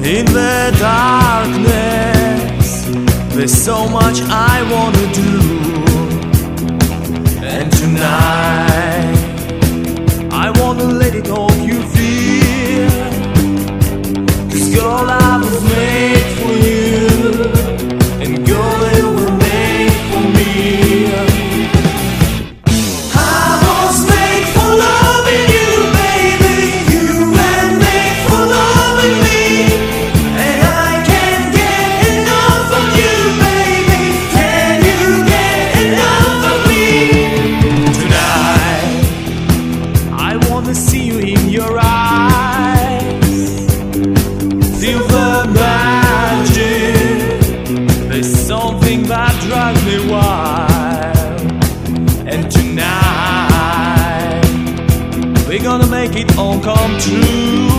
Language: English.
In the darkness, there's so much I wanna do. And tonight, I wanna let it all you feel. 'Cause girl, I was made for you, and girl, you were made for me. I was made for loving you, baby. You were made for loving me. And I can't get enough of you, baby. Can you get enough of me? Tonight, I wanna see you in your eyes. Feel the magic. There's something that drives me wild. And tonight, we're gonna make it all come true.